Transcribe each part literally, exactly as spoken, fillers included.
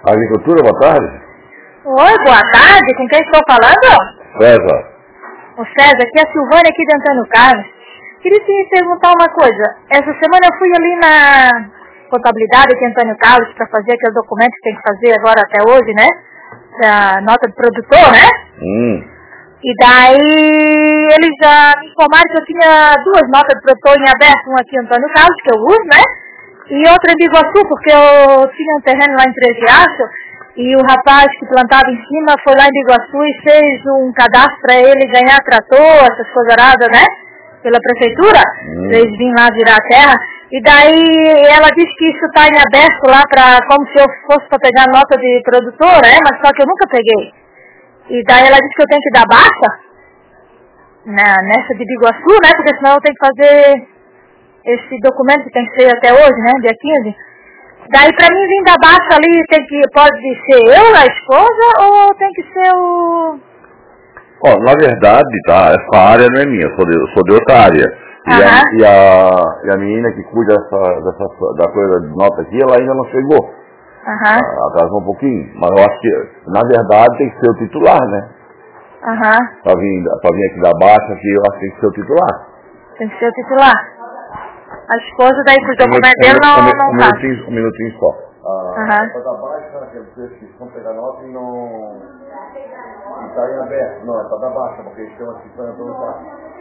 Agricultura, boa tarde. Oi, boa tarde. Com quem estou falando? César. O César, aqui é a Silvânia aqui de Antônio Carlos. Queria te perguntar uma coisa. Essa semana eu fui ali na contabilidade aqui em Antônio Carlos para fazer aquele documento que tem que fazer agora até hoje, né? Da nota de produtor, né? Hum. E daí eles já me informaram que eu tinha duas notas de produtor em aberto, uma aqui em Antônio Carlos, que eu uso, né? E outra em Biguaçu, porque eu tinha um terreno lá em Três Riachos, e o rapaz que plantava em cima foi lá em Biguaçu e fez um cadastro para ele ganhar trator, essas coisas aradas, né? Pela prefeitura, hum. eles vinham lá virar a terra. E daí ela disse que isso está em aberto lá para, como se eu fosse para pegar nota de produtora, é, mas só que eu nunca peguei. E daí ela disse que eu tenho que dar baixa na, nessa de Biguaçu, né? Porque senão eu tenho que fazer esse documento que tem que ser até hoje, né? Dia quinze. Daí pra mim vir da baixa ali, tem que, pode ser eu, a esposa, ou tem que ser o... Ó, oh, na verdade, tá, essa área não é minha, eu sou de, eu sou de outra área. E, uh-huh. a, e, a, e a menina que cuida dessa, dessa, da coisa de nota aqui, ela ainda não chegou. Uh-huh. Atrasou um pouquinho, mas eu acho que, na verdade, tem que ser o titular, né? Uh-huh. Pra vir, pra vir aqui da baixa, aqui, eu acho que tem que ser o titular. Tem que ser o titular. A esposa daí pro documento dele não, um, não um, faz. minutinho, um minutinho só. Ah, uhum. Da baixa, aqueles trechos que vão pegar nota e não... E tá em aberto. Não, é pra da baixa, porque eles estão aqui para todo lugar.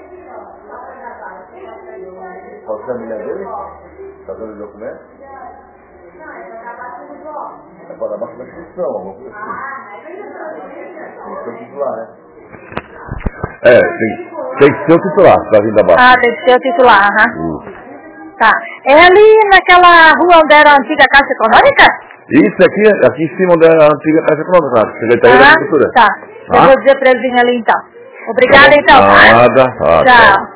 Pode ser a mulher dele? Tá dando o documento? É pra dar baixa da inscrição, alguma coisa assim. Tem que ser o titular, né? É, tem, tem que ser o titular, pra vir da baixa. Ah, tem que ser o titular, aham. Uhum. Tá. É ali naquela rua onde era a antiga Caixa Econômica? Isso, aqui, aqui em cima onde era a antiga Caixa Econômica, a Secretaria da Agricultura. Tá. Eu Ah? vou dizer pra ele vir ali então. Obrigada então. Nada, nada. Tchau.